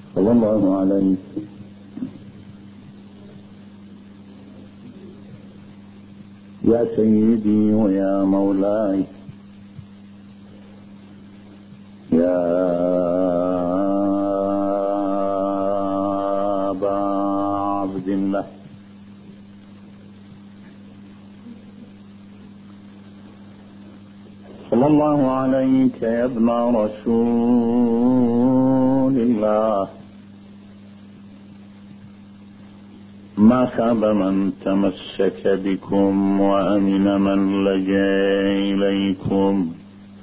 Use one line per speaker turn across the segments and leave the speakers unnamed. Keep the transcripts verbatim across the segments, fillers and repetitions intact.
صلى الله عليه يا سيدي ويا مولاي يا أبا عبد الله صلى الله عليك يا ابن رسول الله. ما خاب من تمسك بكم وأمن من لجأ إليكم.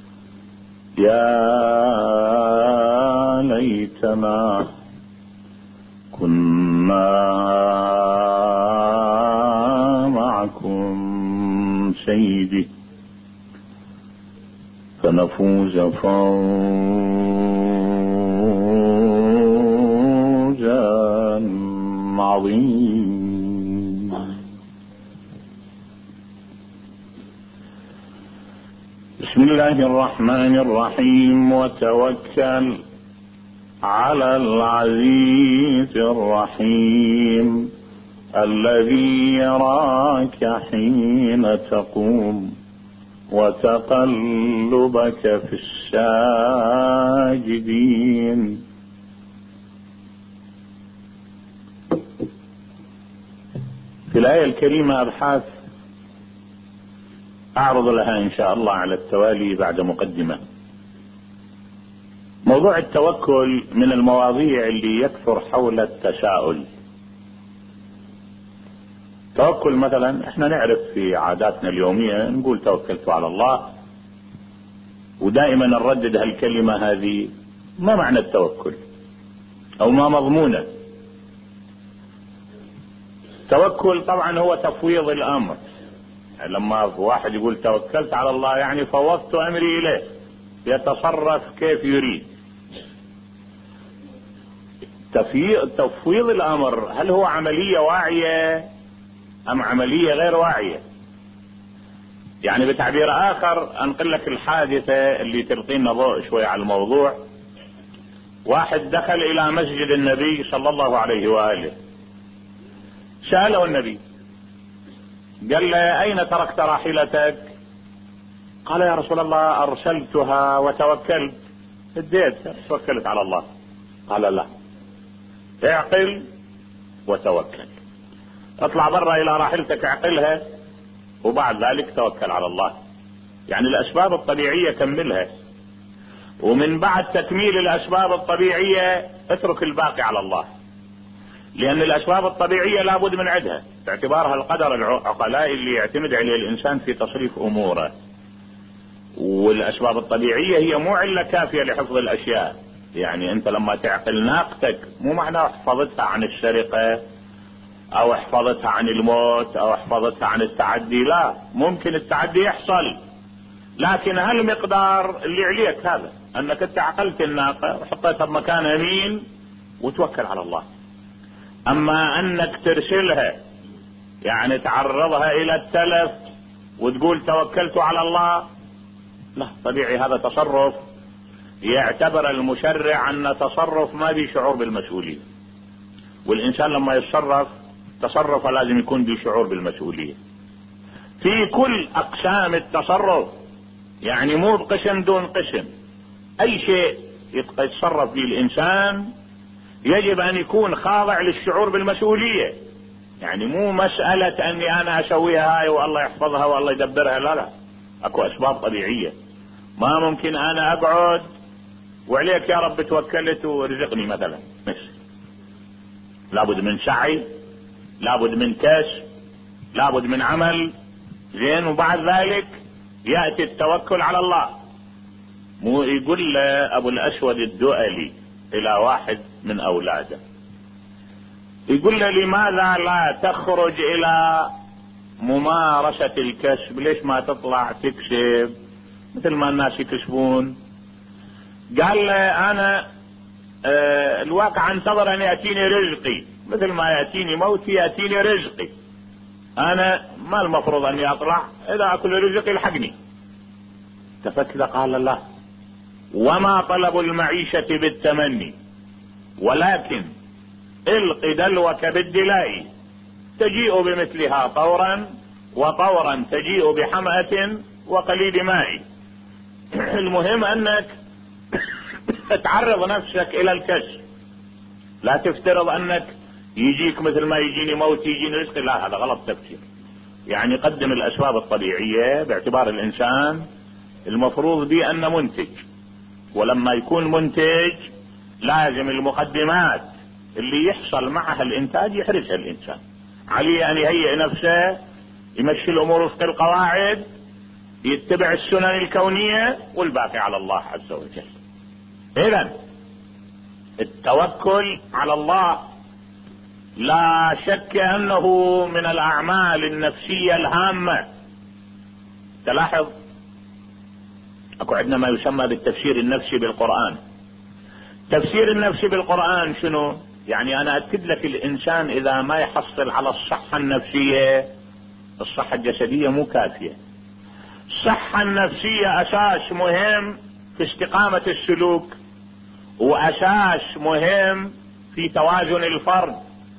يا ليتنا كنا معكم سيدي فنفوز فوزا عظيما. بسم الله الرحمن الرحيم. وتوكل على العزيز الرحيم الذي يراك حين تقوم وتقلبك في الساجدين. في الآية الكريمة أبحاث أعرض لها إن شاء الله على التوالي بعد مقدمة. موضوع التوكل من المواضيع اللي يكثر حول التساؤل. توكل مثلا احنا نعرف في عاداتنا اليومية نقول توكلت على الله، ودائما نردد هالكلمة هذه. ما معنى التوكل او ما مضمونه؟ التوكل طبعا هو تفويض الامر. يعني لما واحد يقول توكلت على الله يعني فوضت امري اليه يتصرف كيف يريد. تفويض الامر هل هو عملية واعية ام عملية غير واعية؟ يعني بتعبير اخر انقل لك الحادثة اللي تلقينا ضوء شوي على الموضوع. واحد دخل الى مسجد النبي صلى الله عليه وآله، سأله النبي قال له اين تركت راحلتك؟ قال يا رسول الله ارسلتها وتوكلت، اديت توكلت على الله. قال لا، اعقل وتوكل. اطلع برا الى راحلتك اعقلها وبعد ذلك توكل على الله. يعني الاسباب الطبيعية كملها، ومن بعد تكميل الاسباب الطبيعية اترك الباقي على الله، لان الاسباب الطبيعية لابد من عدها باعتبارها القدر العقلاء اللي يعتمد عليه الانسان في تصريف اموره. والاسباب الطبيعية هي مو علة كافية لحفظ الاشياء. يعني انت لما تعقل ناقتك مو معناه حفظتها عن السرقة او حفظتها عن الموت او حفظتها عن التعدي، لا، ممكن التعدي يحصل، لكن هالمقدار اللي عليك هذا انك انت عقلت الناقة وحطيتها بمكان امين وتوكل على الله. اما انك ترسلها يعني تعرضها الى التلف وتقول توكلت على الله، لا، طبيعي هذا تصرف يعتبر المشرع ان تصرف ما به شعور بالمسؤولية. والانسان لما يتصرف تصرف لازم يكون به شعور بالمسؤولية في كل اقسام التصرف. يعني مو بقسم دون قسم، اي شيء يتصرف به الانسان يجب ان يكون خاضع للشعور بالمسؤولية. يعني مو مسألة اني انا اسويها هاي والله يحفظها والله يدبرها، لا لا، اكو اسباب طبيعية. ما ممكن انا اقعد وعليك يا رب توكلت ورزقني مثلا، مش لابد من سعي، لابد من كسب، لابد من عمل زين، وبعد ذلك يأتي التوكل على الله. مو يقول ابو الاسود الدؤلي الى واحد من اولاده، يقول له لماذا لا تخرج الى ممارسة الكسب؟ ليش ما تطلع تكسب مثل ما الناس يكسبون؟ قال له انا آه الواقع انتظر ان يأتيني رزقي، مثل ما يأتيني موتي يأتيني رزقي. انا ما المفروض اني اطلع، اذا اكل رزقي يلحقني. التفت له قال لا، وما طلب المعيشة بالتمني، ولكن الق دلوك بالدلاء تجيء بمثلها طورا، وطورا تجيء بحمأة وقليل ماء. المهم انك تعرض نفسك الى الكشف، لا تفترض انك يجيك مثل ما يجيني موت يجيني رزق، لا، هذا غلط تفكير. يعني قدم الاسباب الطبيعية باعتبار الانسان المفروض به ان منتج، ولما يكون منتج لازم المقدمات اللي يحصل معها الانتاج يحرزها الانسان. عليه ان يهيئ نفسه، يمشي الامور وفق القواعد، يتبع السنن الكونية، والباقي على الله عز وجل. اذا التوكل على الله لا شك انه من الاعمال النفسية الهامة. تلاحظ اكو عندنا ما يسمى بالتفسير النفسي بالقرآن. تفسير النفسي بالقرآن شنو؟ يعني انا اكد لك الانسان اذا ما يحصل على الصحة النفسية، الصحة الجسدية مو كافية. الصحة النفسية اساس مهم في استقامة السلوك، واساس مهم في توازن الفرد.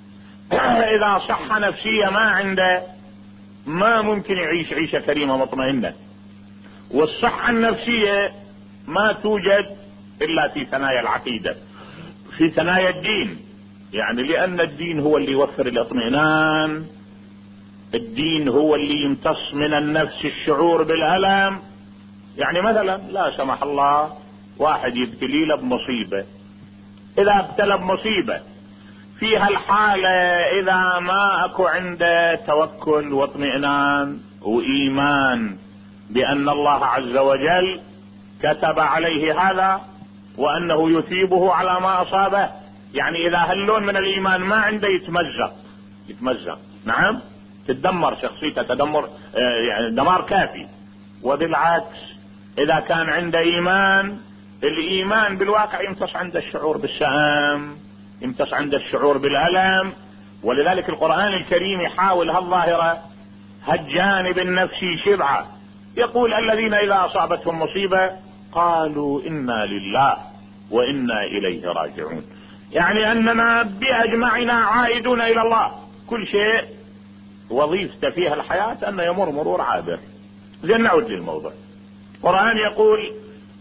اذا صحة نفسية ما عنده ما ممكن يعيش عيشة كريمة مطمئنة. والصحة النفسية ما توجد الا في ثنايا العقيدة، في ثنايا الدين. يعني لان الدين هو اللي يوفر الاطمئنان، الدين هو اللي يمتص من النفس الشعور بالألم. يعني مثلا لا سمح الله واحد يبتلي له بمصيبة، اذا ابتلى بمصيبة في هالحالة اذا ما اكو عنده توكل واطمئنان وايمان بان الله عز وجل كتب عليه هذا وانه يثيبه على ما اصابه، يعني اذا هاللون من الايمان ما عنده يتمزق يتمزق نعم تدمر شخصيته تدمر يعني دمار كافي. وبالعكس اذا كان عنده ايمان، الايمان بالواقع يمتص عنده الشعور بالسآم، يمتص عنده الشعور بالألم. ولذلك القرآن الكريم يحاول هالظاهرة هالجانب النفسي شبعة. يقول الذين اذا اصابتهم مصيبة قالوا انا لله وانا اليه راجعون، يعني اننا باجمعنا عائدون الى الله. كل شيء وظيفته فيها الحياة ان يمر مرور عابر. زين نعود للموضوع. القرآن يقول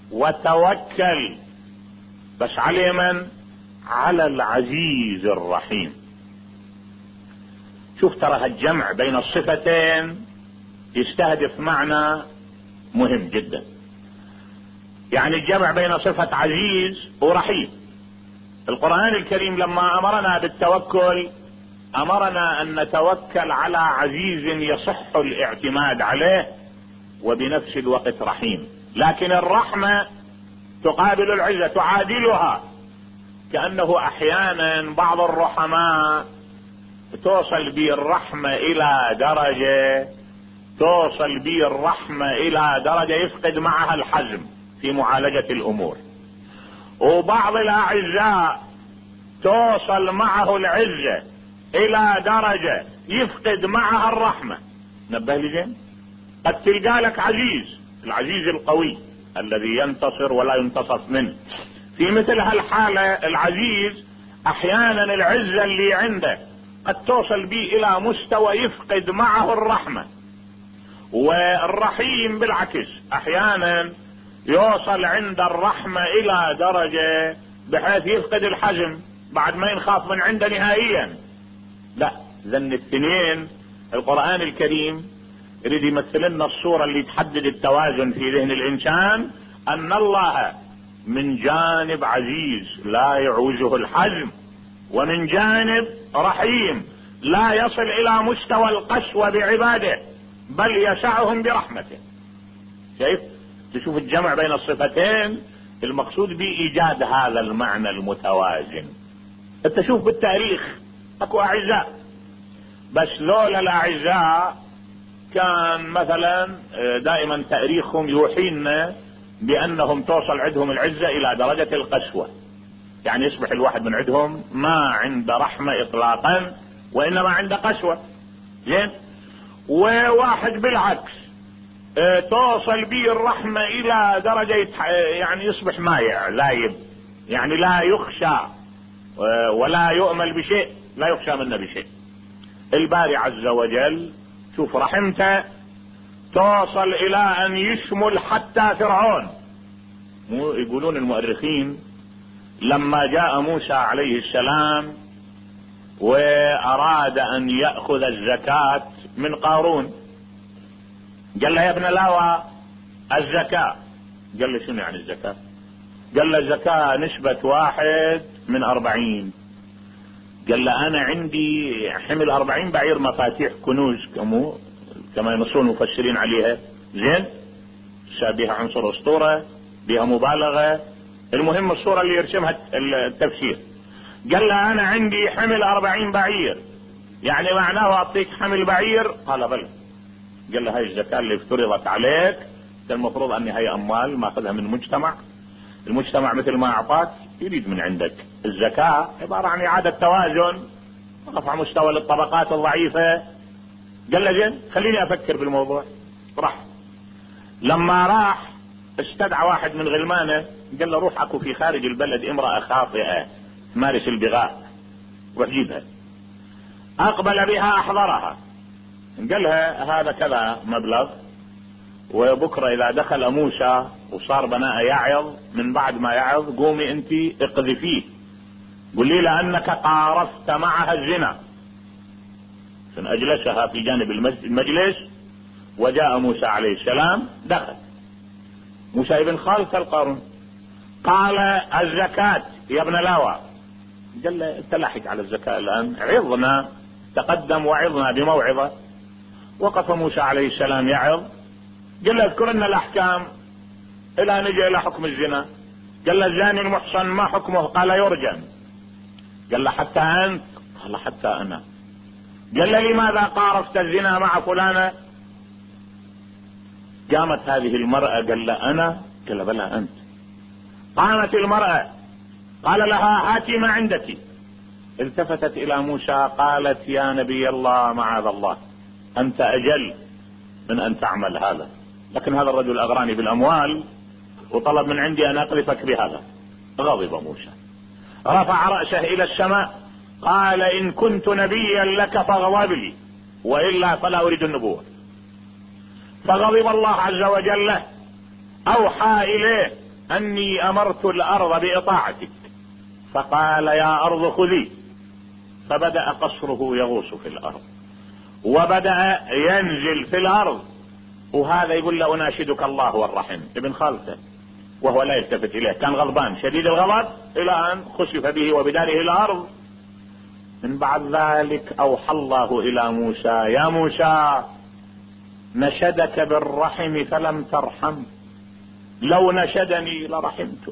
وتوكل، بس على من؟ على العزيز الرحيم. شوف ترى هالجمع بين الصفتين يستهدف معنى مهم جدا. يعني الجمع بين صفة عزيز ورحيم. القرآن الكريم لما امرنا بالتوكل امرنا ان نتوكل على عزيز يصح الاعتماد عليه وبنفس الوقت رحيم. لكن الرحمة تقابل العزة تعادلها، كأنه احيانا بعض الرحماء توصل به الرحمة الى درجة توصل به الرحمة الى درجة يفقد معها الحزم في معالجة الامور، وبعض الاعزاء توصل معه العزة الى درجة يفقد معها الرحمة. نبه لي زين. قد تلقى لك عزيز، العزيز القوي الذي ينتصر ولا ينتصف منه. في مثل هالحالة العزيز احيانا العزة اللي عنده قد توصل به الى مستوى يفقد معه الرحمة. والرحيم بالعكس احيانا يوصل عند الرحمة الى درجة بحيث يفقد الحزم بعد ما ينخاف من عنده نهائيا. لا، ذن الاثنين القرآن الكريم يريد يمثل لنا الصورة اللي تحدد التوازن في ذهن الانسان، ان الله من جانب عزيز لا يعوزه الحزم، ومن جانب رحيم لا يصل الى مستوى القسوة بعباده بل يسعهم برحمته. شايف؟ تشوف الجمع بين الصفتين المقصود بإيجاد هذا المعنى المتوازن. انت شوف بالتاريخ اكو اعزاء، بس لولا الاعزاء كان مثلا دائما تاريخهم يوحينا بانهم توصل عندهم العزة الى درجة القسوة، يعني يصبح الواحد من عندهم ما عنده رحمة اطلاقا وانما عنده قسوة. زين. وواحد بالعكس اه توصل به الرحمة الى درجة يعني يصبح مايع لايب، يعني لا يخشى ولا يؤمل بشيء، لا يخشى منه بشيء. الباري عز وجل شوف رحمته توصل الى ان يشمل حتى فرعون. مو يقولون المؤرخين لما جاء موسى عليه السلام واراد ان يأخذ الزكاة من قارون، قال له يا ابن لاوى الزكاة. قال له شنو يعني الزكاة؟ قال له الزكاة نسبة واحد من اربعين. قال له انا عندي حمل اربعين بعير مفاتيح كنوز كمو كما ينصون المفسرين عليها، زين بها عنصر اسطورة بها مبالغة، المهم الصورة اللي يرسمها التفسير. قال له انا عندي حمل اربعين بعير، يعني معناه اعطيك حمل بعير؟ قال بل. قال له هاي الزكاة اللي افترضت عليك، المفروض ان هي اموال ماخذها من المجتمع، المجتمع مثل ما اعطاك يريد من عندك. الزكاة عبارة عن اعادة توازن، رفع مستوى للطبقات الضعيفة. قال له زين خليني افكر بالموضوع. راح لما راح استدعى واحد من غلمانه، قال له روح اكو في خارج البلد امرأة خاطئة تمارس البغاء، روح جيبها. اقبل بها احضرها، قال لها هذا كذا مبلغ، وبكرة اذا دخل موسى وصار بناء يعظ، من بعد ما يعظ قومي انت اقذفيه، قولي له انك قارفت معها الزنا. اجلسها في جانب المجلس، وجاء موسى عليه السلام دخل. موسى ابن خالة القارون قال الزكاة يا ابن لاوى. قال له انت لاحق على الزكاة الان، عظنا تقدم وعظنا بموعظة. وقف موسى عليه السلام يعظ، قال له اذكر لنا الاحكام الى نجي الى حكم الزنا. قال له الزاني المحصن ما حكمه؟ قال يرجم. قال له حتى انت؟ قال حتى انا. قال له لماذا قارفت الزنا مع فلانة؟ قامت هذه المرأة، قال له انا؟ قال له بلى انت. قامت المرأة، قال لها هاتي ما عندك. التفتت الى موسى قالت يا نبي الله معاذ الله، انت اجل من ان تعمل هذا، لكن هذا الرجل اغراني بالاموال وطلب من عندي ان اقذفك بهذا. غضب موسى، رفع رأسه الى السماء، قال ان كنت نبيا لك فاغضب لي، والا فلا اريد النبوة. فغضب الله عز وجل له، اوحى اليه اني امرت الارض باطاعتك، فقال يا ارض خذي. فبدأ قصره يغوص في الارض، وبدأ ينزل في الارض، وهذا يقول له اناشدك الله والرحم ابن خالته، وهو لا يلتفت اليه، كان غضبان شديد الغضب الى ان خسف به وبداره الارض. من بعد ذلك اوحى الله الى موسى يا موسى نشدك بالرحم فلم ترحم، لو نشدني لرحمته.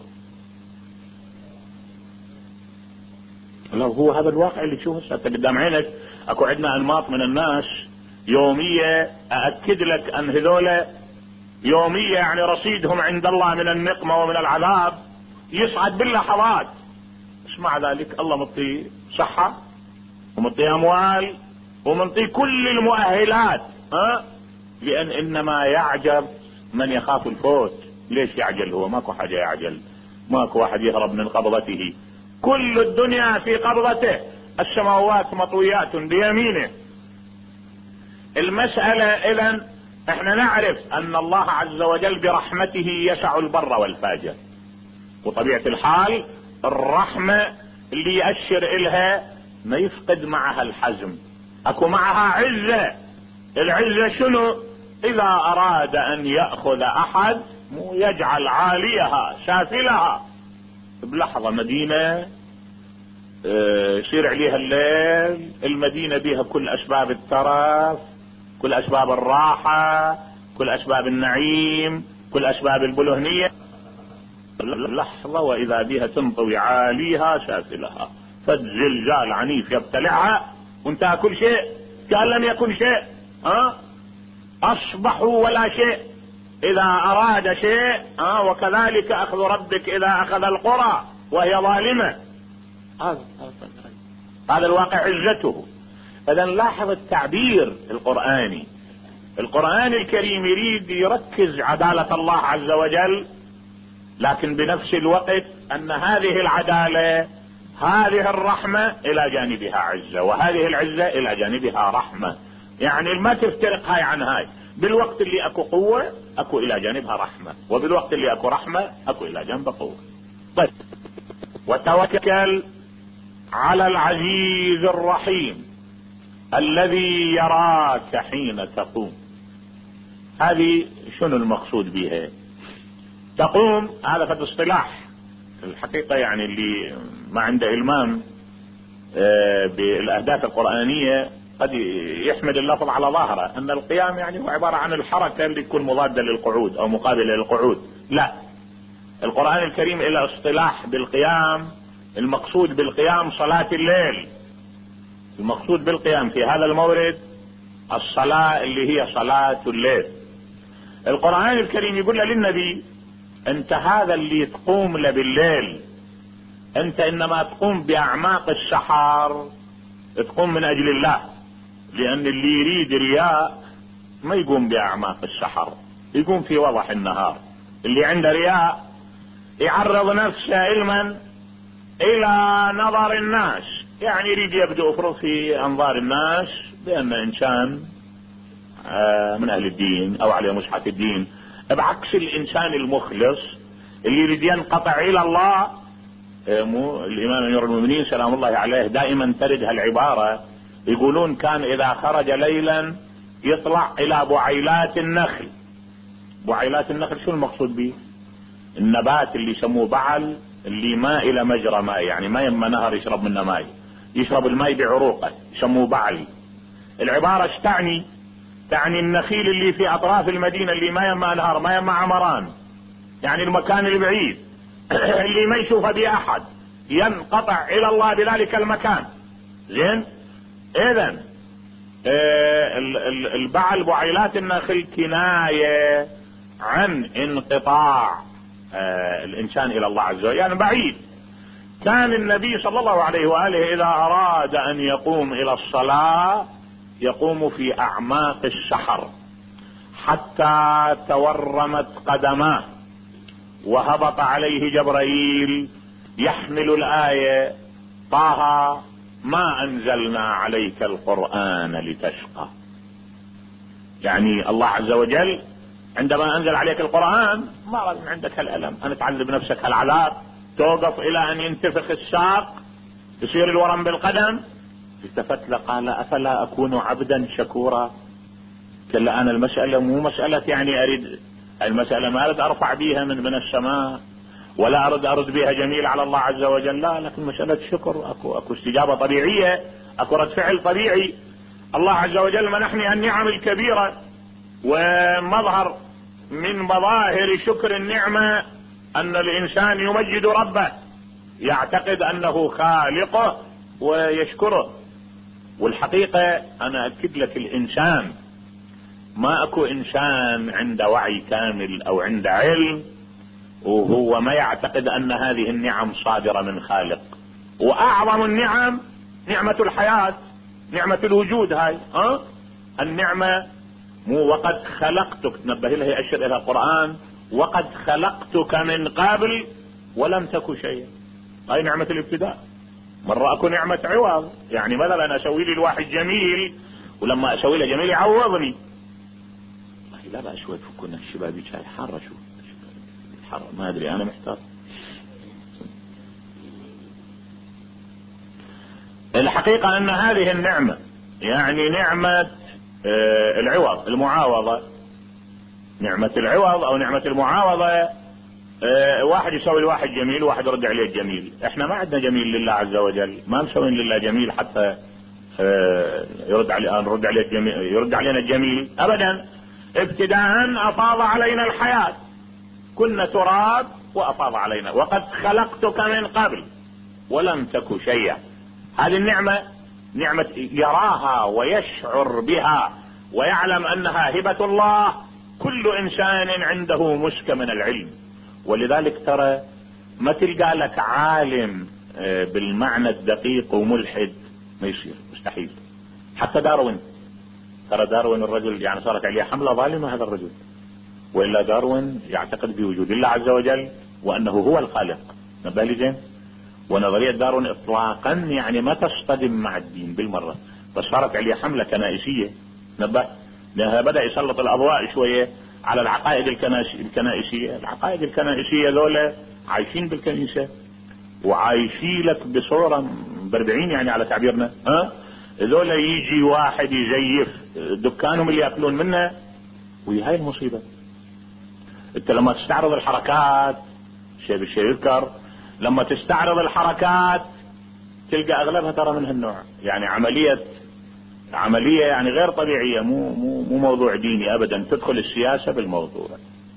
لو هو هذا الواقع اللي تشوفه قدام عينك. اكو عندنا انماط من الناس يومية، اأكد لك ان هذول يومية يعني رصيدهم عند الله من النقمة ومن العذاب يصعد باللحظات. بس مع ذلك الله مطيه صحة ومطيه اموال ومطيه كل المؤهلات، ها؟ لان انما يعجب من يخاف الفوت. ليش يعجل؟ هو ماكو حاجة يعجل، ماكو واحد يهرب من قبضته، كل الدنيا في قبضته، السماوات مطويات بيمينه. المسألة اذن احنا نعرف ان الله عز وجل برحمته يسع البر والفاجر، وطبيعة الحال الرحمة اللي يأشر الها ما يفقد معها الحزم، اكو معها عزة. العزة شنو؟ اذا اراد ان يأخذ احد مو يجعل عاليها سافلها بلحظة. مدينة يصير عليها الليل، المدينة بيها كل اسباب الترف، كل اسباب الراحة، كل اسباب النعيم، كل اسباب البلهنية، لحظة واذا بها تنطوي عاليها سافلها، فالزلزال عنيف يبتلعها وانتهى كل شيء كأن لم يكن شيء. ها؟ اصبحوا ولا شيء اذا اراد شيء. ها؟ وكذلك اخذ ربك اذا اخذ القرى وهي ظالمة. هذا هذا الواقع عزته. اذا لاحظ التعبير القرآني، القرآن الكريم يريد يركز عدالة الله عز وجل، لكن بنفس الوقت ان هذه العدالة هذه الرحمة الى جانبها عزة، وهذه العزة الى جانبها رحمة، يعني ما تفترق هاي عن هاي. بالوقت اللي اكو قوة اكو الى جانبها رحمة، وبالوقت اللي اكو رحمة اكو الى جانبها قوة. طيب، وتوكل على العزيز الرحيم الذي يراك حين تقوم. هذه شنو المقصود بها؟ تقوم هذا في اصطلاح الحقيقة، يعني اللي ما عنده إلمام بالاهداف القرآنية قد يحمل اللفظ على ظاهره ان القيام يعني هو عبارة عن الحركة اللي تكون مضادة للقعود او مقابلة للقعود. لا، القرآن الكريم الى اصطلاح بالقيام، المقصود بالقيام صلاة الليل. المقصود بالقيام في هذا المورد الصلاة اللي هي صلاة الليل. القرآن الكريم يقول للنبي انت هذا اللي تقوم له بالليل، انت انما تقوم باعماق السحر، تقوم من اجل الله، لان اللي يريد رياء ما يقوم باعماق السحر، يقوم في وضح النهار. اللي عنده رياء يعرض نفسه علما الى نظر الناس، يعني يريد يبدو افرض في انظار الناس بان انسان من اهل الدين او على مصحف الدين، بعكس الانسان المخلص اللي يريد ينقطع الى الله. مو الامام امير المؤمنين سلام الله عليه دائما ترد هالعبارة، يقولون كان اذا خرج ليلا يطلع الى بعيلات النخل. بعيلات النخل شو المقصود به؟ النبات اللي يسموه بعل، اللي ما الى مجرى ماء، يعني ما يما نهر يشرب منه ماء، يشرب الماء بعروقه، يسموه بعل. العبارة ايش تعني؟ تعني النخيل اللي في اطراف المدينة اللي ما يما نهر، ما يما عمران، يعني المكان البعيد اللي ما يشوف به احد، ينقطع الى الله بذلك المكان. زين، اذن آه البعل بعيلات النخل كناية عن انقطاع آه الانسان الى الله عز وجل، يعني بعيد. كان النبي صلى الله عليه وآله اذا اراد ان يقوم الى الصلاة يقوم في اعماق السحر حتى تورمت قدماه، وهبط عليه جبرائيل يحمل الآية طه ما انزلنا عليك القرآن لتشقى. يعني الله عز وجل عندما انزل عليك القرآن ما رأى من عندك هالألم، ان تعذب نفسك هالعذاب، توقف الى ان ينتفخ الساق، يصير الورم بالقدم. التفت له قال افلا اكون عبدا شكورا؟ كلا انا المسألة مو مسألة يعني اريد، المسألة ما اريد ارفع بيها من من السماء، ولا ارد ارد بها جميل على الله عز وجل، لا، لكن مسألة شكر، اكو اكو استجابة طبيعية، اكو رد فعل طبيعي. الله عز وجل منحني النعم الكبيرة، ومظهر من مظاهر شكر النعمة ان الانسان يمجد ربه، يعتقد انه خالقه ويشكره. والحقيقة انا اكد لك الانسان ما اكو انسان عنده وعي كامل او عنده علم وهو ما يعتقد ان هذه النعم صادرة من خالق. واعظم النعم نعمة الحياة، نعمة الوجود. هاي ها النعمة مو وقد خلقتك، تنبه لها اشر الى القرآن، وقد خلقتك من قبل ولم تك شيئا. هاي نعمة الابتداء. مرة اكو نعمة عوض، يعني مثلا اسوي لي الواحد جميل، ولما اسوي له جميل يعوضني. لا بقى شوي فكونا الشبابيك هاي حارة، شو حارة ما ادري انا محتار. الحقيقة ان هذه النعمة يعني نعمة آه العوض، المعاوضة، نعمة العوض او نعمة المعاوضة. آه واحد يسوي الواحد جميل وواحد يرد عليه الجميل. احنا ما عندنا جميل لله عز وجل، ما مسوين لله جميل حتى آه يرد علي نرد عليه الجميل، يرد علينا الجميل ابدا. ابتداء افاض علينا الحياة، كنا تراب وافاض علينا، وقد خلقتك من قبل ولم تك شيئا. هذه النعمة نعمة يراها ويشعر بها ويعلم انها هبة الله. كل انسان عنده مسك من العلم، ولذلك ترى ما تلقى لك عالم بالمعنى الدقيق وملحد، ما يصير، مستحيل. حتى داروين، ترى داروين الرجل يعني صارت عليه حملة ظالمة هذا الرجل، وإلا داروين يعتقد بوجود الله عز وجل وأنه هو الخالق. نبالي زين، ونظرية داروين اطلاقا يعني ما تصطدم مع الدين بالمرة، بس صارت عليه حملة كنائسية. نبه لأنها بدأ يسلط الأضواء شوية على العقائد الكنائسية. العقائد الكنائسية ذولا عايشين بالكنيسة وعايشين لك بصورة بربعين يعني على تعبيرنا، ها ذولا يجي واحد يزيف دكانهم اللي يأكلون منه، وهي المصيبة. انت لما تستعرض الحركات شيء بالشيء يذكر، لما تستعرض الحركات تلقى اغلبها ترى من هالنوع، يعني عملية عملية يعني غير طبيعية، مو مو مو موضوع ديني ابدا، تدخل السياسة بالموضوع.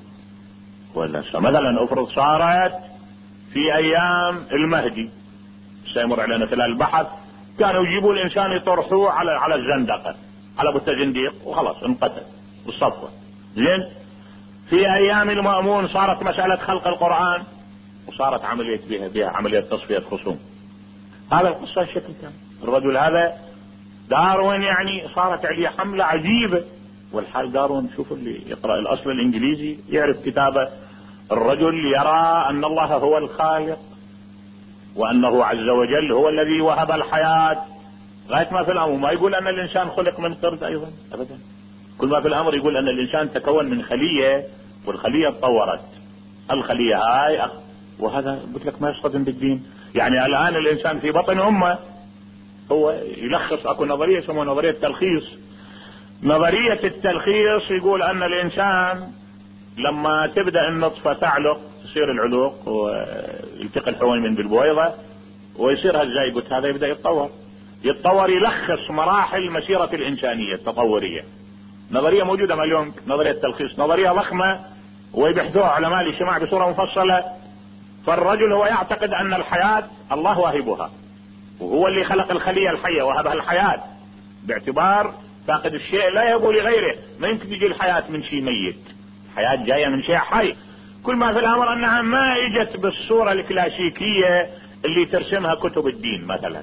ولا مثلا افرض صارت في ايام المهدي سيمر علينا خلال البحث، كانوا يجيبوا الانسان يطرحوه على على الزندقة، على بوتجنديق وخلاص انقتل والصفوة. زين في ايام المأمون صارت مسألة خلق القرآن وصارت عملية بها بها عملية تصفية خصوم. هذا القصة الشكل كان الرجل هذا داروين يعني صارت عليه حملة عجيبة. والحال داروين شوفوا اللي يقرأ الاصل الانجليزي يعرف كتابه، الرجل يرى ان الله هو الخالق وانه عز وجل هو الذي وهب الحياة غاية ما في الامر. ما يقول ان الانسان خلق من قرد ايضا ابدا، كل ما في الامر يقول ان الانسان تكون من خلية والخلية تطورت الخلية هاي أخ. وهذا قلت لك ما يصطدم بالدين. يعني الان الانسان في بطن امه، هو يلخص اكو نظرية يسموها نظرية التلخيص. نظرية التلخيص يقول ان الانسان لما تبدأ النطفة تعلق تصير العلوق ويلتقي الحويمن بالبويضة ويصير هالزيجوت هذا يبدأ يتطور يتطور يلخص مراحل مسيرة الانسانية التطورية. نظرية موجودة مليون، نظرية التلخيص نظرية ضخمة ويبحثوها علماء الاجتماع بصورة مفصلة. فالرجل هو يعتقد ان الحياة الله واهبها، وهو اللي خلق الخلية الحية وهبها الحياة، باعتبار فاقد الشيء لا يقول لغيره. ما يمكن تجي الحياة من شيء ميت، الحياة جاية من شيء حي. كل ما في الامر انها ما اجت بالصورة الكلاسيكية اللي ترسمها كتب الدين مثلا.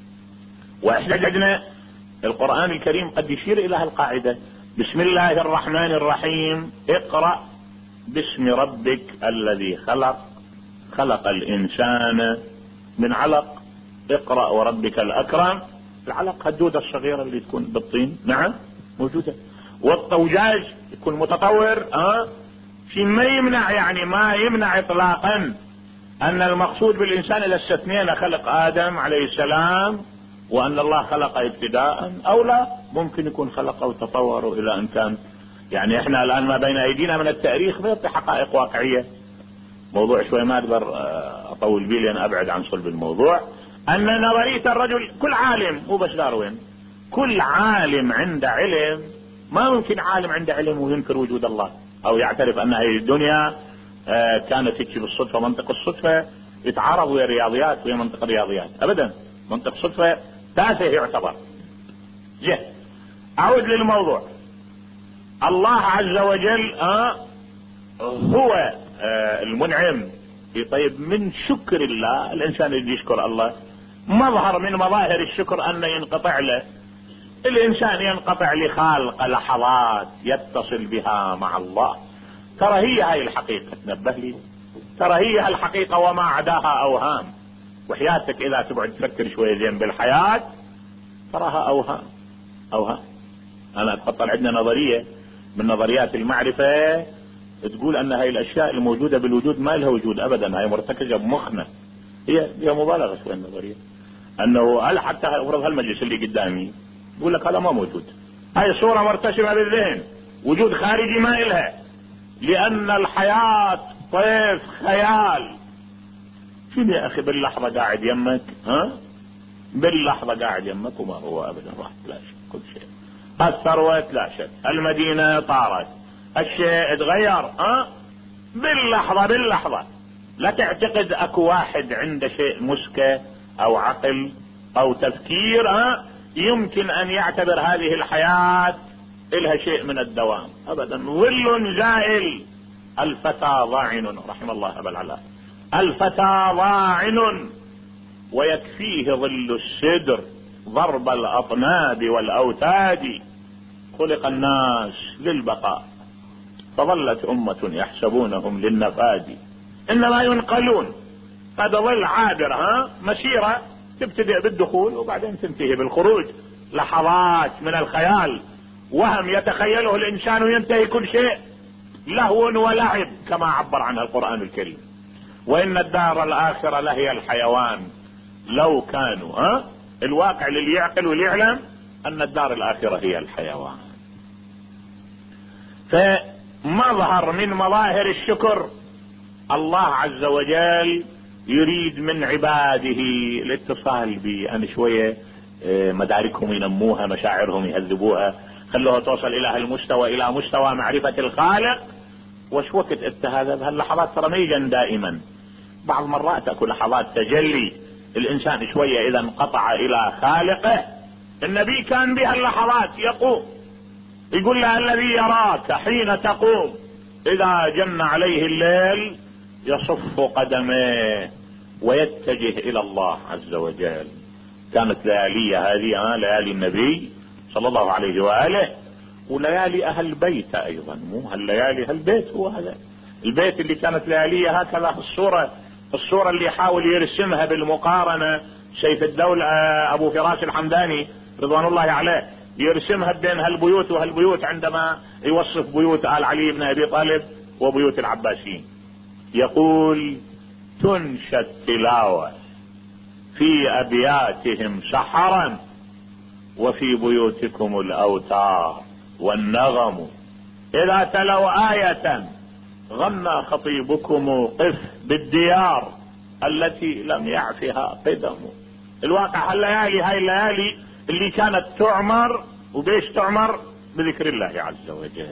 واحتججنا القرآن الكريم قد يشير الى هالقاعدة، بسم الله الرحمن الرحيم اقرأ باسم ربك الذي خلق خلق الانسان من علق اقرأ وربك الاكرم. العلق الدودة الصغيرة اللي تكون بالطين نعم موجودة، والطوجاج يكون متطور اه في ما يمنع يعني ما يمنع اطلاقا ان المقصود بالانسان اذا استثنينا خلق ادم عليه السلام وان الله خلق ابتداء او لا، ممكن يكون خلق وتطور الى ان كان. يعني احنا الان ما بين ايدينا من التاريخ ما حقائق واقعية. موضوع شوي ما اقدر اطول بيه لان ابعد عن صلب الموضوع. ان نظرية الرجل كل عالم مو بس داروين، كل عالم عنده علم، ما ممكن عالم عنده علم وينكر وجود الله او يعترف ان هذه الدنيا كانت تجي بالصدفة منطق الصدفة يتعارض ويا الرياضيات ويا منطق الرياضيات ابدا. منطق الصدفة تافه يعتبر. جه اعود للموضوع. الله عز وجل آه هو آه المنعم. طيب من شكر الله الانسان اللي يشكر الله مظهر من مظاهر الشكر ان ينقطع له الانسان ينقطع لخالق لحظات يتصل بها مع الله. ترى هي هاي الحقيقة، تنبه لي، ترى هي الحقيقة وما عداها اوهام. وحياتك اذا تقعد تفكر شوية زين بالحياة تراها اوهام اوهام. انا اتفضل عندنا نظرية من نظريات المعرفة تقول ان هاي الاشياء الموجودة بالوجود ما لها وجود ابدا، هاي مرتكزة بمخنا. هي هي مبالغة شوية النظرية، انه هل حتى افرض هالمجلس اللي قدامي يقول لك هذا ما موجود، هاي صورة مرتسمة بالذهن، وجود خارجي ما إلها، لان الحياة طيف خيال. شنو يا اخي باللحظة قاعد يمك ها باللحظة قاعد يمك وما هو ابدا راح لا شيء كل شيء. الثروة تلاشت، المدينة طارت، الشيء اتغير ها باللحظة باللحظة. لا تعتقد اكو واحد عنده شيء مسكة او عقل او تفكير ها يمكن ان يعتبر هذه الحياة الها شيء من الدوام ابدا. ظل زائل. الفتى ضاعن رحم الله ابا العلاء. الفتى ضاعن ويكفيه ظل السدر ضرب الاطناب والاوتاد. خلق الناس للبقاء فظلت امة يحسبونهم للنفاد. انما ينقلون قد ظل عابر، ها مسيرة تبتدئ بالدخول وبعدين تنتهي بالخروج، لحظات من الخيال، وهم يتخيله الانسان وينتهي كل شيء، لهو ولعب كما عبر عنها القرآن الكريم. وان الدار الاخرة لهي الحيوان لو كانوا، ها الواقع للي يعقل ويعلم ان الدار الاخرة هي الحيوان. فمظهر من مظاهر الشكر الله عز وجل يريد من عباده الاتصال بي. انا شوية مداركهم ينموها، مشاعرهم يهذبوها، خلوها توصل الى هالمستوى، الى مستوى معرفة الخالق. وش وقت انت هذا بهاللحظات ترى ميجا دائما، بعض مرات اكو لحظات تجلي الانسان شوية اذا انقطع الى خالقه. النبي كان بها اللحظات يقوم، يقول له الذي يراك حين تقوم اذا جن عليه الليل يصف قدميه ويتجه الى الله عز وجل. كانت ليالي هذه ليالي النبي صلى الله عليه وآله، وليالي اهل بيت ايضا، مو هالليالي هالبيت، هو هذا البيت اللي كانت ليالي هكذا. الصورة الصورة اللي يحاول يرسمها بالمقارنة سيف الدولة ابو فراس الحمداني رضوان الله عليه، يرسمها بين هالبيوت وهالبيوت عندما يوصف بيوت آل علي بن ابي طالب وبيوت العباسيين. يقول تنشى التلاوة في ابياتهم سحرا وفي بيوتكم الاوتار والنغم، اذا تلوا آية غنى خطيبكم قف بالديار التي لم يعفها قدم. الواقع هالليالي هاي الليالي اللي كانت تعمر، وبيش تعمر؟ بذكر الله عز وجل.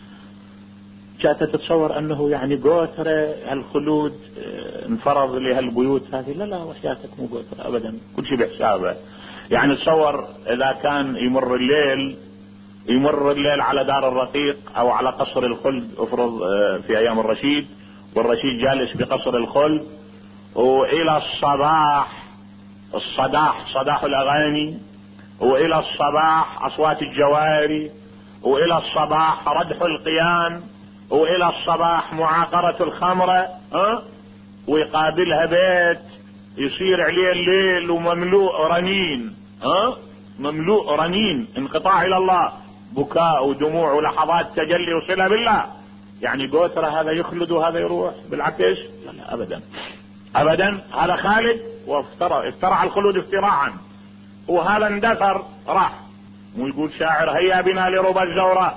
جاءت تتصور انه يعني قوترة هالخلود انفرض لهالبيوت هذه؟ لا لا وحياتك مو قوترة ابدا، كل شيء بحسابه. يعني تصور اذا كان يمر الليل يمر الليل على دار الرقيق او على قصر الخلد، افرض في ايام الرشيد، والرشيد جالس بقصر الخلد، والى الصباح الصداح صداح الاغاني، والى الصباح اصوات الجواري، والى الصباح ردح القيان، والى الصباح معاقرة الخمرة، ها ويقابلها بيت يصير عليه الليل ومملوء رنين، ها مملوء رنين، انقطاع الى الله، بكاء ودموع ولحظات تجلي وصلة بالله. يعني قوترة هذا يخلد وهذا يروح؟ بالعكس لا لا ابدا ابدا، هذا خالد وافترى افترع الخلود افتراعا، وهذا اندثر راح. ويقول شاعر هيا بنا لربى الزوراء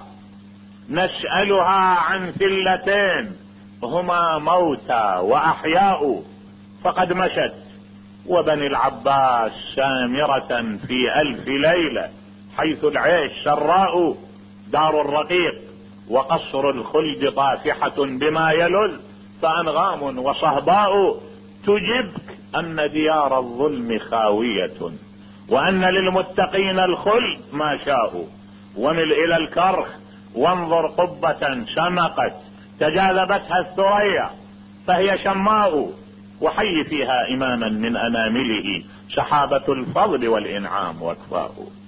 نسألها عن ثلتين هما موتى واحياء، فقد مشت وبني العباس سامرة في الف ليلة، حيث العيش سراء دار الرقيق وقصر الخلد طافحة بما يلل، فأنغام وصهباء تجبك أن ديار الظلم خاوية، وأن للمتقين الخلد ما شاءوا، ومل إلى الكرخ وانظر قبة شمقت تجاذبتها الثريا فهي شماء، وحي فيها إماما من أنامله سحابة الفضل والإنعام واكفاء.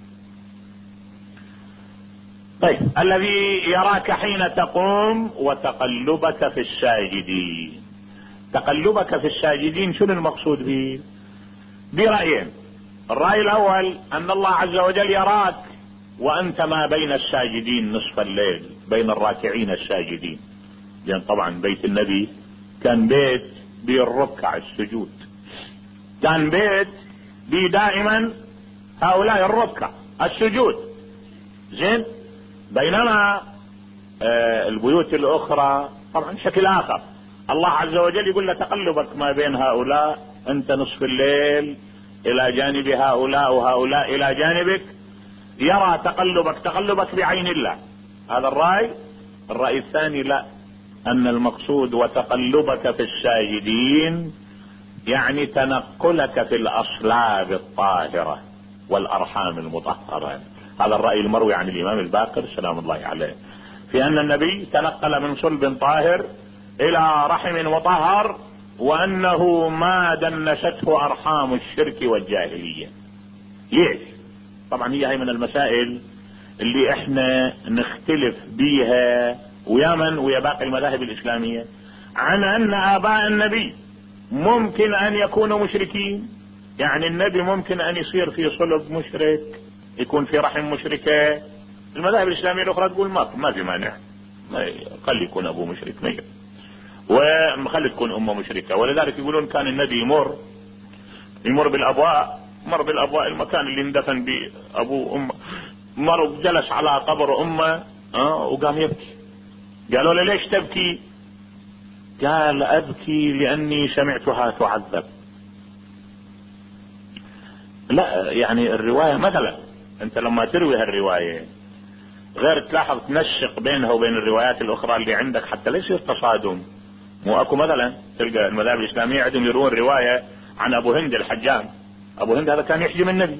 طيب الذي يراك حين تقوم وتقلبك في الساجدين. تقلبك في الساجدين شنو المقصود به؟ برأيين. الرأي الأول أن الله عز وجل يراك وأنت ما بين الساجدين نصف الليل، بين الراكعين الساجدين، لأن طبعا بيت النبي كان بيت بالركع السجود، كان بيت بي دائما هؤلاء الركع السجود، زين. بينما آه البيوت الأخرى طبعا شكل آخر. الله عز وجل يقول لتقلبك ما بين هؤلاء، أنت نصف الليل إلى جانب هؤلاء وهؤلاء إلى جانبك، يرى تقلبك تقلبك بعين الله. هذا الرأي. الرأي الثاني لا، أن المقصود وتقلبك في الساجدين يعني تنقلك في الأصلاب الطاهرة والأرحام المطهرة. هذا الرأي المروي عن الإمام الباقر سلام الله عليه، في أن النبي تنقل من صلب طاهر إلى رحم مطهر، وأنه ما دنسته أرحام الشرك والجاهلية. ليش؟ طبعا هي هي من المسائل اللي احنا نختلف بيها ويا من ويا باقي المذاهب الإسلامية، عن أن آباء النبي ممكن ان يكونوا مشركين، يعني النبي ممكن ان يصير في صلب مشرك، يكون في رحم مشركة. المذاهب الاسلامية الاخرى تقول ما ما في مانع، خلي يكون ابوه مشرك ميت وخلي تكون امه مشركة. ولذلك يقولون كان النبي يمر يمر بالابواء، مر بالابواء المكان اللي اندفن به ابوه وامه، مر وجلس على قبر امه اه وقام يبكي. قالوا له ليش تبكي؟ قال ابكي لاني سمعتها تعذب. لا يعني الرواية مثلا انت لما تروي هالرواية غير تلاحظ تنسق بينها وبين الروايات الاخرى اللي عندك حتى لا يصير تصادم. مو اكو مثلا تلقى المذاهب الاسلامية عندهم يروون رواية عن ابو هند الحجام. ابو هند هذا كان يحجم النبي،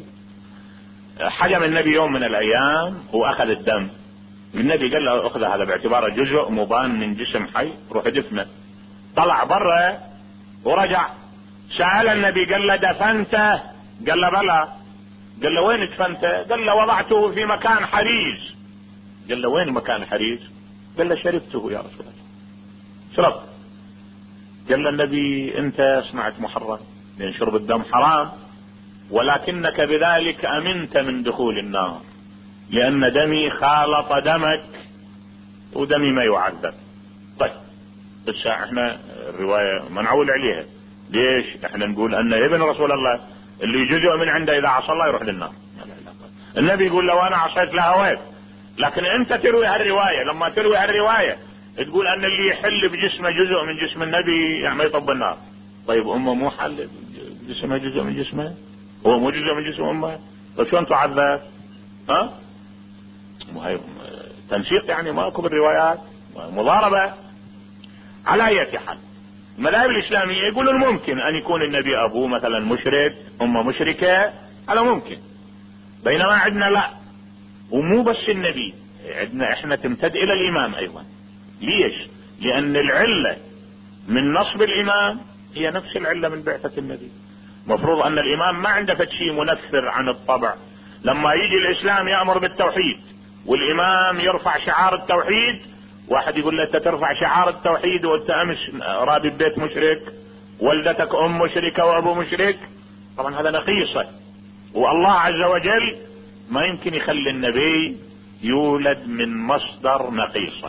حجم النبي يوم من الايام واخذ الدم. النبي قال له اخذ هذا باعتباره جزء مبان من جسم حي، روح دفنه. طلع برا ورجع سأل النبي قال له دفنته؟ قال له بلى. قال له وين دفنته؟ قال له وضعته في مكان حريز. قال له وين مكان حريز؟ قال له شربته يا رسول الله. شرب. قال له النبي انت صنعت محرم لان شرب الدم حرام، ولكنك بذلك امنت من دخول النار لان دمي خالط دمك ودمي ما يعذب. طيب بس احنا الرواية ما نعول عليها. ليش؟ احنا نقول ان ابن رسول الله اللي جزء من عنده اذا عصى الله يروح للنار. النبي يقول لو انا عصيت لهويت. لكن انت تروي هالرواية، لما تروي هالرواية تقول ان اللي يحل بجسمه جزء من جسم النبي يعني ما يطب النار. طيب امه مو حل جسمها جزء من جسمه؟ هو مو جزء من جسم امه؟ طيب شلون تعذب؟ ها؟ مو هي تنسيق يعني ماكو بالروايات، مضاربة. على اية حال المذاهب الاسلامية يقولون ممكن ان يكون النبي ابوه مثلا مشرك، امه مشركة، هذا ممكن. بينما عندنا لا، ومو بس النبي، عندنا احنا تمتد الى الامام ايضا. ليش؟ لان العلة من نصب الامام هي نفس العلة من بعثة النبي. مفروض ان الامام ما عنده شيء منفر عن الطبع. لما يجي الاسلام يأمر بالتوحيد والامام يرفع شعار التوحيد، واحد يقول له انت ترفع شعار التوحيد وانت امس رابي ببيت مشرك، والدتك ام مشركة وابو مشرك، طبعا هذا نقيصة. والله عز وجل ما يمكن يخلي النبي يولد من مصدر نقيصة.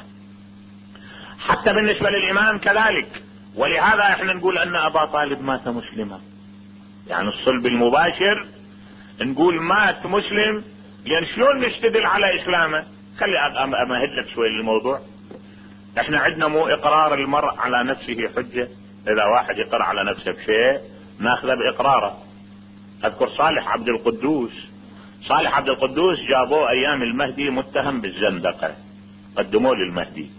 حتى بالنسبة للامام كذلك. ولهذا احنا نقول ان ابا طالب مات مسلما، يعني الصلب المباشر نقول مات مسلم. لان شلون نستدل على اسلامه؟ خلي امهد لك شوي الموضوع. احنا عندنا مو اقرار المرء على نفسه حجة. اذا واحد يقر على نفسه بشيء ناخذه باقراره. اذكر صالح عبد القدوس. صالح عبد القدوس جابوه ايام المهدي متهم بالزندقة، قدموه للمهدي.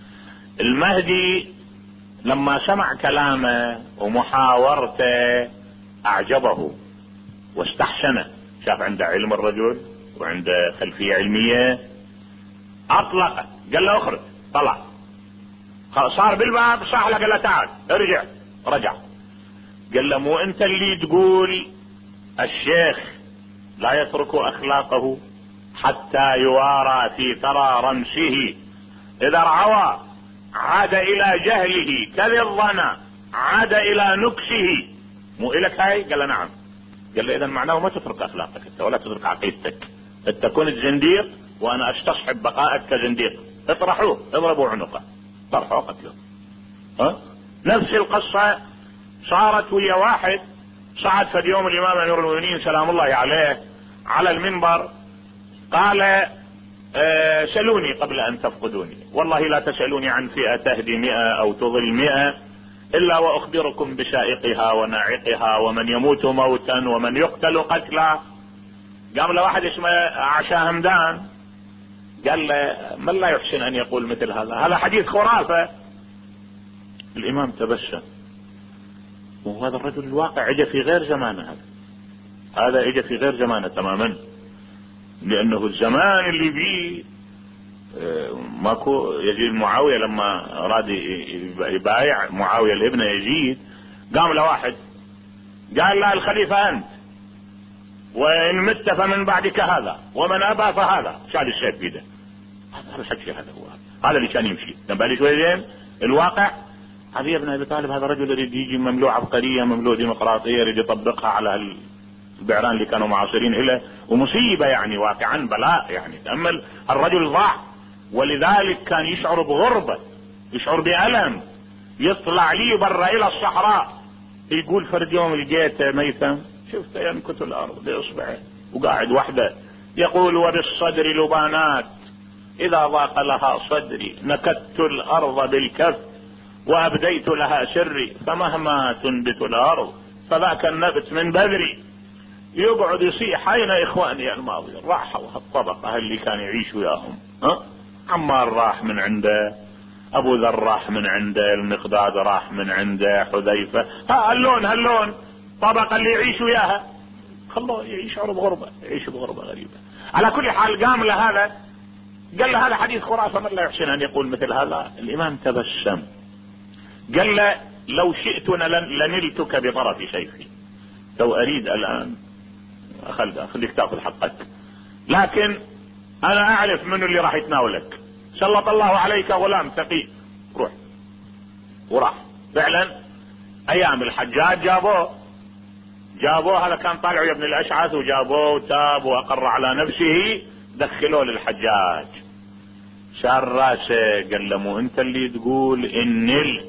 المهدي لما سمع كلامه ومحاورته اعجبه واستحسنه، شاف عنده علم الرجل وعنده خلفية علمية، اطلقه قال له اخرج. طلع صار بالباب، صاح له قال له تعال ارجع. رجع قال له مو انت اللي تقول الشيخ لا يترك اخلاقه حتى يوارى في ثرى رمسه، اذا رعوى عاد الى جهله كذا الظن عاد الى نكسه. مو الك هاي؟ قال له نعم. قال له اذا معناه ما تترك اخلاقك انت ولا تترك عقيدتك، انت كنت زنديق وانا استصحب بقائك كزنديق. اطرحوه، اضربوا عنقه، طرحوه قتله. ها؟ نفس القصة صارت ويا واحد صعد في يوم الامام امير المؤمنين سلام الله عليه على المنبر، قال اه سلوني قبل ان تفقدوني، والله لا تسألوني عن فئة تهدي مئة او تضل مئة الا واخبركم بسائقها وناعقها ومن يموت موتا ومن يقتل قتلا. قام له واحد اسمه عشا همدان قال له من لا يحسن ان يقول مثل هذا، هذا حديث خرافة. الامام تبسم، وهذا الرجل الواقع اجى في غير زمانه، هذا هذا اجى في غير زمانه تماما، لانه الزمان اللي فيه ماكو يزيد معاوية لما اراد يبايع معاوية الابن يزيد، قام له واحد قال لا الخليفة انت وان مت فمن بعدك هذا ومن ابى فهذا، شال السيف بيده. هذا الحكي هذا هو هذا اللي كان يمشي. نبالي شوي زين الواقع. علي بن ابي طالب هذا رجل يريد يجي مملوء عبقريه، مملوء ديمقراطيه، يريد يطبقها على البعران اللي كانوا معاصرين له، ومصيبه يعني واقعا بلاء يعني. تامل الرجل ضاع، ولذلك كان يشعر بغربه، يشعر بألم، يطلع لي برا الى الصحراء يقول فرد يوم لقيته ميتا شفته ينكت الارض باصبعه وقاعد وحده، يقول وبالصدر لبانات اذا ضاق لها صدري نكت الارض بالكف وابديت لها سري فمهما تنبت الارض فذاك النبت من بذري. يقعد يصيح اين اخواني الماضيين، راحوا هالطبقه اللي كان يعيش وياهم. ها عمار راح من عنده، ابو ذر راح من عنده، المقداد راح من عنده، حذيفه، ها هاللون هاللون الطبقه اللي يعيش وياها خلوه يشعر بغربه، يعيش بغربه غريبه. على كل حال قام له هذا قال له هذا حديث خرافه، من لا يحسن ان يقول مثل هذا. الامام تبسم قال له لو شئت لنلتك بطرف سيفي، لو اريد الان اخليك تاخذ حقك، لكن انا اعرف من اللي راح يتناولك، سلط الله عليك غلام ثقيل، روح. وراح فعلا ايام الحجاج جابوه جابوه هذا كان طالع يا ابن الاشعث، وجابوه وتاب واقر على نفسه، دخلوه للحجاج شار راسه، قال له مو انت اللي تقول ان نلت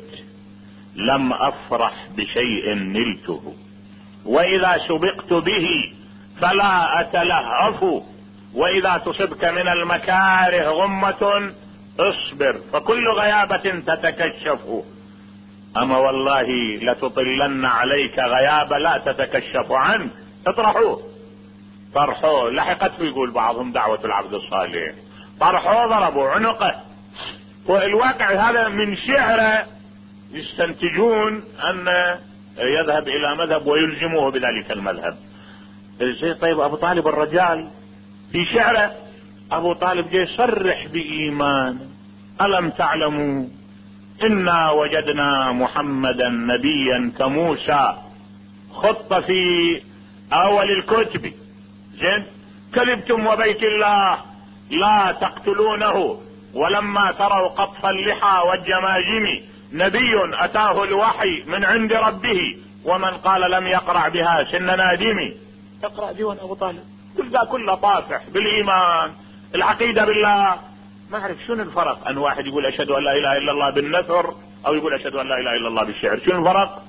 لم افرح بشيء نلته، واذا سبقت به فلا اتلهف، واذا تصبك من المكاره غمة اصبر فكل غيابة تتكشف، اما والله لتطلن عليك غيابة لا تتكشف عنه، اطرحوه. طرحوه لحقته يقول بعضهم دعوة العبد الصالح، طرحوه ضربوا عنقه. والواقع هذا من شعره يستنتجون ان يذهب الى مذهب ويلزموه بذلك المذهب. زي طيب ابو طالب الرجال في شعره ابو طالب جاي يصرح بايمان، الم تعلموا انا وجدنا محمدا نبيا كموسى خط في اول الكتب، زين كذبتم وبيت الله لا تقتلونه، ولما تروا قطف اللحى والجماجم نبي اتاه الوحي من عند ربه، ومن قال لم يقرع بها سن نادم. اقرأ ديوان ابو طالب كل ذا كله طافح بالايمان، العقيدة بالله. ما اعرف شنو الفرق ان واحد يقول اشهد ان لا اله الا الله بالنثر او يقول اشهد ان لا اله الا الله بالشعر، شنو الفرق؟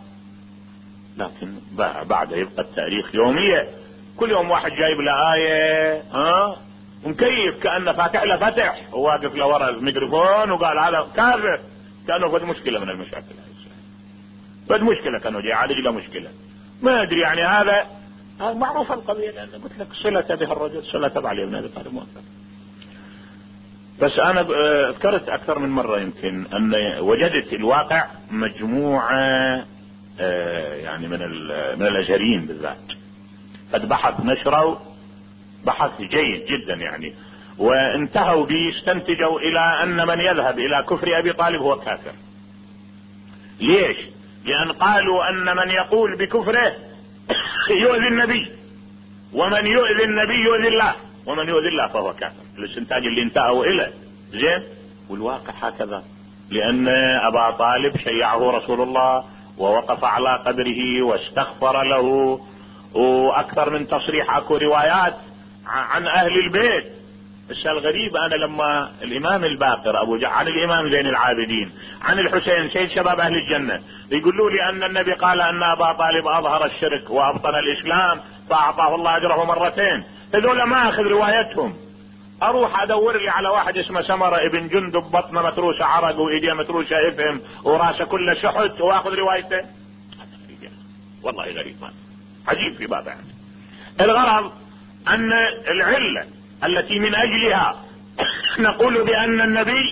لكن بعد يبقى التاريخ يومية، كل يوم واحد جايب له آية ها ومكيف كأنه فاتح له فتح وواقف له ورا الميكروفون وقال هذا كافر، كأنه فد مشكلة من المشاكل هاي، فد مشكلة كانوا جاي يعالج له مشكلة ما ادري. يعني هذا معروف القضية، لأن قلت لك صلة به الرجل صلة تبع علي بن ابي طالب موثق. بس انا ذكرت اكثر من مرة يمكن ان وجدت الواقع مجموعة يعني من من الازهريين بالذات قد بحث نشروا بحث جيد جدا يعني، وانتهوا به استنتجوا الى ان من يذهب الى كفر ابي طالب هو كافر. ليش؟ لان قالوا ان من يقول بكفره يؤذي النبي، ومن يؤذي النبي يؤذي الله، ومن يؤذي الله فهو كافر. الاستنتاج اللي انتهوا اليه زين، والواقع هكذا، لان ابا طالب شيعه رسول الله ووقف على قبره واستغفر له، واكثر من تصريح اكو روايات عن اهل البيت. بس الغريب انا لما الامام الباقر ابو جعفر عن الامام زين العابدين عن الحسين سيد شباب اهل الجنة يقولوا لي ان النبي قال ان ابا طالب اظهر الشرك وابطن الاسلام فاعطاه الله اجره مرتين، هذول ما اخذ روايتهم. اروح ادور لي على واحد اسمه سمرة ابن جندب بطنه متروسه عرق وايديه متروسه افهم وراسه كله شحت واخذ روايته. والله غريب ما عجيب في بابه. الغرض ان العلة التي من اجلها نقول بان النبي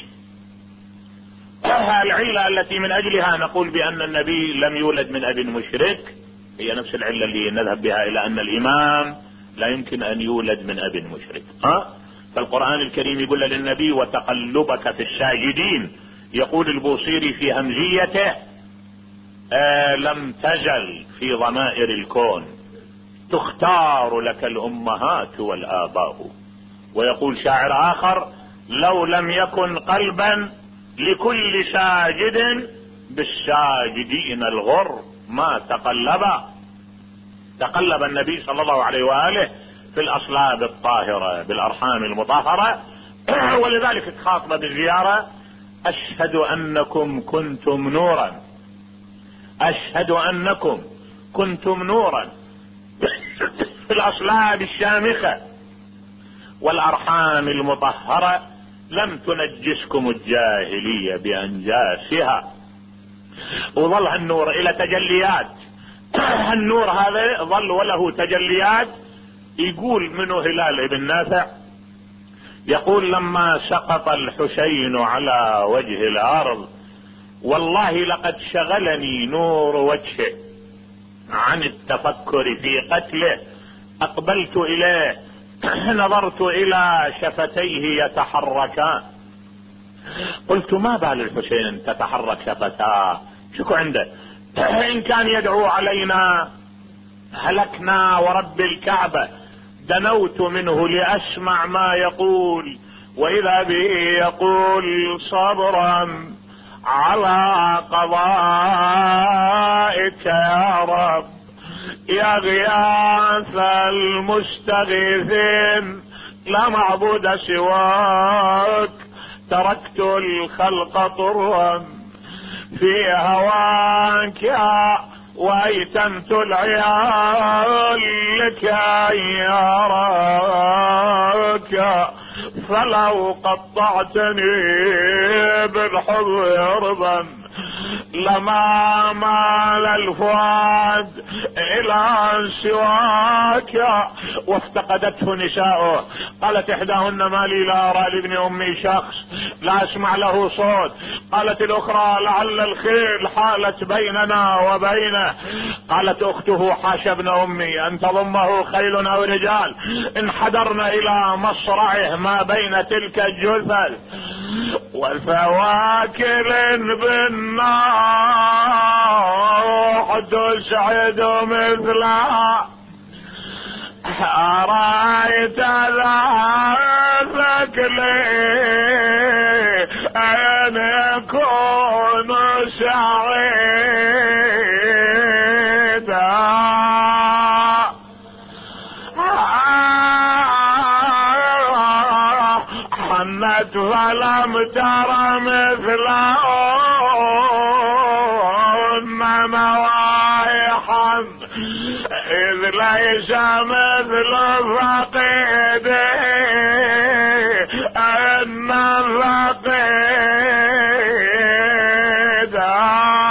العلة التي من اجلها نقول بان النبي لم يولد من اب مشرك هي نفس العلة اللي نذهب بها الى ان الامام لا يمكن ان يولد من اب مشرك. ها فالقرآن الكريم يقول للنبي وتقلبك في الساجدين، يقول البوصيري في همزيته آه لم تزل في ضمائر الكون تختار لك الامهات والاباء. ويقول شاعر اخر لو لم يكن قلبا لكل ساجد بالساجدين الغر ما تقلبا. تقلب النبي صلى الله عليه وآله في الأصلاب الطاهرة بالأرحام المطهرة، ولذلك تخاطب بالزيارة: أشهد أنكم كنتم نورا، أشهد أنكم كنتم نورا في الأصلاب الشامخة والأرحام المطهرة، لم تنجسكم الجاهلية بأنجاسها. وظل النور إلى تجليات. النور هذا ظل وله تجليات. يقول منه هلال بن نافع، يقول: لما سقط الحسين على وجه الأرض والله لقد شغلني نور وجهه عن التفكر في قتله، أقبلت إليه نظرت إلى شفتيه يتحركان، قلت: ما بال الحسين تتحرك شفتاه؟ شكو عنده؟ إن كان يدعو علينا هلكنا ورب الكعبة. دنوت منه لأسمع ما يقول، وإذا به يقول: صبرا على قضائك يا رب، يا غياث المستغيثين لا معبود سواك، تركت الخلق طرا في هواك وايتمت العيال لك يا راك، فلو قطعتني بالحب يرضا لما مال الفؤاد الى سواك. وافتقدته نساؤه، قالت احداهن: ما لي لا ارى لابن امي شخص، لا اسمع له صوت. قالت الاخرى: لعل الخيل حالت بيننا وبينه. قالت اخته: حاشا ابن امي ان تضمه خيل او رجال، انحدرنا الى مصرعه ما بين تلك الجثث. وفواكل بالنار تسعد مثلها، أرأيت ذاك لي أن يكون سعيدا. حنت فلم تر مثلهن نوايحا، إذ ليس مثل فقيده أن فقيدا.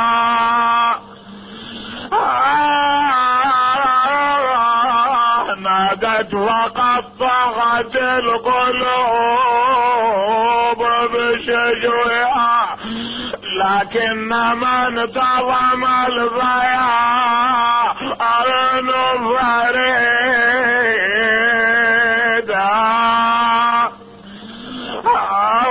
نادت وقطعت القلوب بشجوها، لكن من تضم الضياء فريدا. أو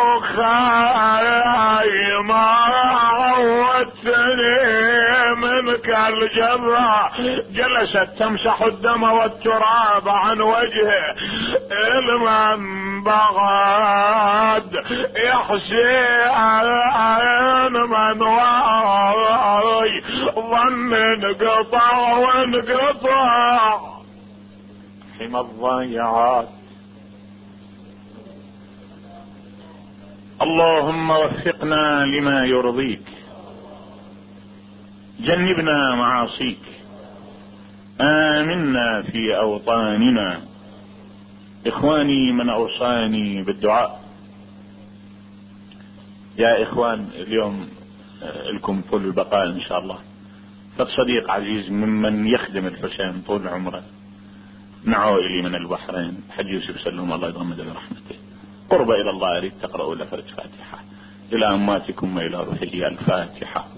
خايما عودتني منك الجبهة، جلست تمسح الدم والتراب عن وجهه. المن بغد يحسي عن من واي، ظن انقطع وانقطع. حمى الضيعات. اللهم وفقنا لما يرضيك، جنبنا معاصيك، آمنا في أوطاننا. إخواني من أوصاني بالدعاء، يا إخوان اليوم لكم طول البقاء إن شاء الله. فصديق عزيز ممن يخدم الحسين طول عمره، نعوا إلي من البحرين، حج يوسف سلم الله يضمد برحمته، قرب إلى الله، أريد تقرأوا لفرج فاتحة إلى أماتكم وإلى روحه الفاتحة.